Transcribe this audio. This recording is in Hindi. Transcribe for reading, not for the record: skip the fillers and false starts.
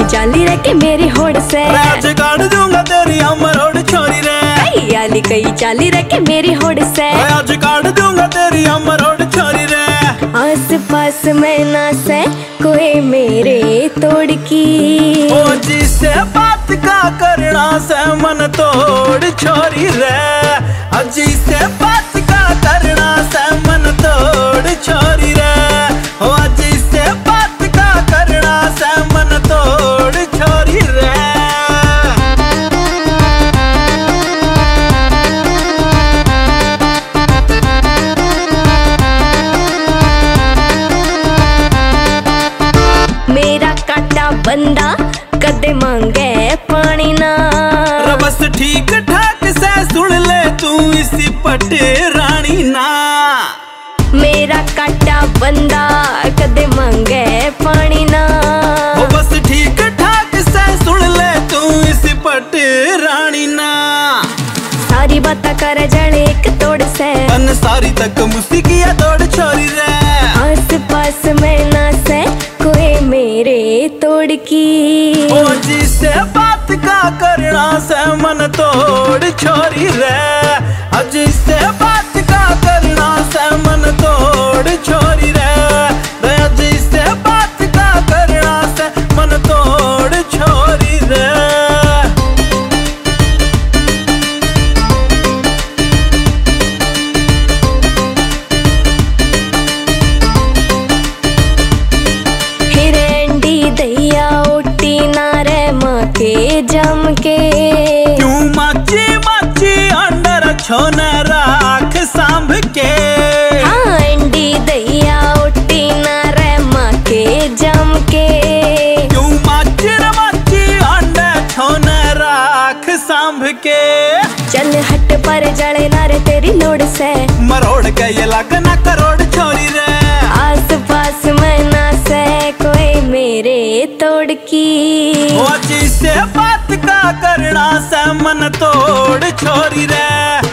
कई चाली रे के मेरी होड़ से आज काट दूंगा तेरी अमर होड़ छोरी रे। कई चाली रे के मेरी होड़ से आज काट दूंगा तेरी अमर होड़ छोरी रे। आस पास में ना से कोई मेरे तोड़ की ओ जिससे बात का करना से मन तोड़ छोरी रे। जिससे बात का करना से मन तोड़ छोरी रे। ओ जिससे बात का करना से मन तोड़ छोरी रे। मेरा काटा बंदा कदे मांगे पानी ना बस ठीक ठाक से सुन ले तू इसी पटे रानी ना। मेरा काटा बंदा कदे मांगे पानी ना बस ठीक ठाक से सुन ले तू इसी पटे रानी ना। सारी बात कर जड़े एक तोड़ से अन सारी तक मुस्किया तोड़ छोरी रे। आस पास में ना से कोई मेरे तोड़ की ओ जिससे बात का करना से मन तोड़ छोरी रे। जिससे बात का करना से मन तोड़ छोरी रे। जिससे बात का करना से मन तोड़ छोरी रे। दैया उठी ना रे माँ के जम के क्यों मची मची अंडर छोन राख सांभ के। हाँ अंडी दैया उठी ना रे माँ के जम के क्यों मची मची अंडर छोन राख सांभ के। चल हट पर जड़े ना रे तेरी लोड़ से मरोड़ के ये लगना करोड़ छोरी रे। आस पास में ना से कोई मेरे तोड़ की वो जिससे बात का करना से मन तोड़ छोरी रे।